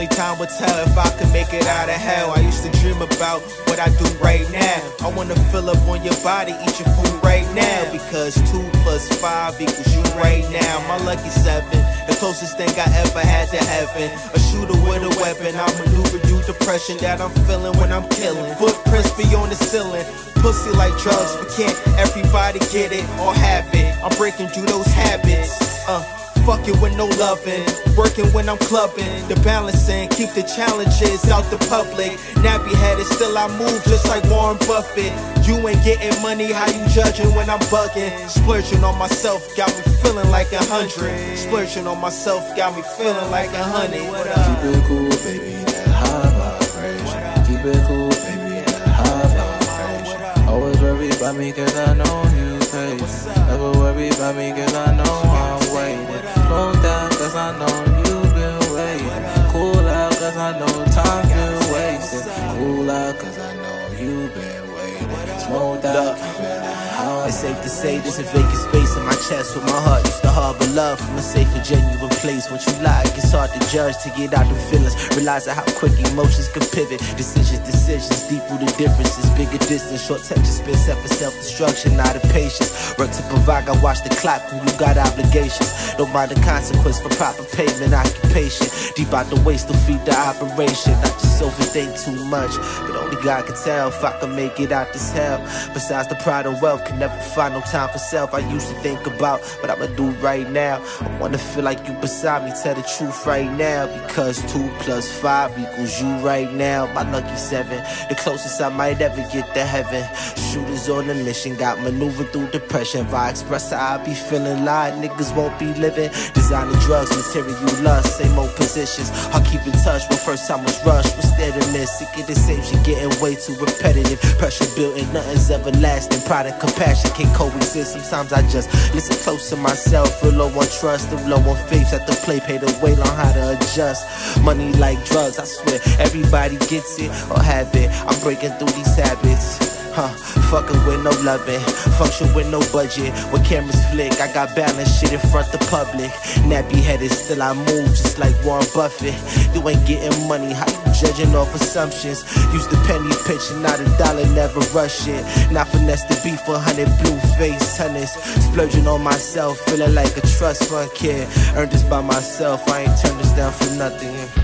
only time will tell if I can make it out of hell. I used to dream about what I do right now. I wanna fill up on your body, eat your food right now. Because 2 + 5 = you right now. My lucky 7, the closest thing I ever had to heaven. A shooter with a weapon, I maneuver you depression that I'm feeling when I'm killing. Footprints be on the ceiling, pussy like drugs, but can't everybody get it or have it? I'm breaking through those habits. Fucking with no loving, working when I'm clubbing. The balancing, keep the challenges out the public. Nappy headed, still I move just like Warren Buffett. You ain't getting money, how you judging when I'm bugging? Splurging on myself, got me feeling like 100. Splurging on myself, got me feeling like 100. What up? Keep it cool, baby, that high vibration. Keep it cool, baby, that high vibration. Always worry about me cause I know you patient. Never worry about me cause I know I'm waiting. Slow down cause I know you been waiting. Cool out cause I know time been wasted. Cool out cause I know you been waiting. Smoked out, keep it high. It's safe to say there's a vacant space in my chest where my heart used to harbor love from a safe and genuine place. Once you lie, it gets hard to judge, to get out the feelings. Realizing how quick emotions can pivot. Decisions, deep rooted differences. Bigger distance, short temper spin set for self-destruction, not a patience. Work to provide, I watch the clock when you got obligations. Don't mind the consequence for proper payment, occupation. Deep out the waste to feed the operation. Not just overthink too much, but only God can tell if I can make it out this hell. Besides the pride and wealth, can never find no time for self. I used to think about what I'ma do right now. I wanna feel like you beside me, tell the truth right now. Because 2 + 5 = you right now. My lucky 7, the closest I might ever get to heaven. Shooters on a mission, got maneuvered through depression. If I express how I be feeling, lied, niggas won't be living. Designer drugs, material lust, same old positions. I'll keep in touch when first time was rushed. What's there to miss? Sick of the same shit, getting way too repetitive. Pressure building, nothing's everlasting. Pride and compassion can't coexist. Sometimes I just listen close to myself, feel low on trust, and low on faith. At the play, pay the weight on how to adjust. Money like drugs, I swear everybody gets it or have it. I'm breaking through these habits. Fucking with no loving, function with no budget. When cameras flick, I got balance shit in front the public. Nappy headed, still I move just like Warren Buffett. You ain't getting money, how you judging off assumptions? Use the penny pinch and not a dollar, never rush it. Not finesse the beef for 100 blue face tennis. Splurging on myself, feeling like a trust fund kid. Earned this by myself, I ain't turned this down for nothing.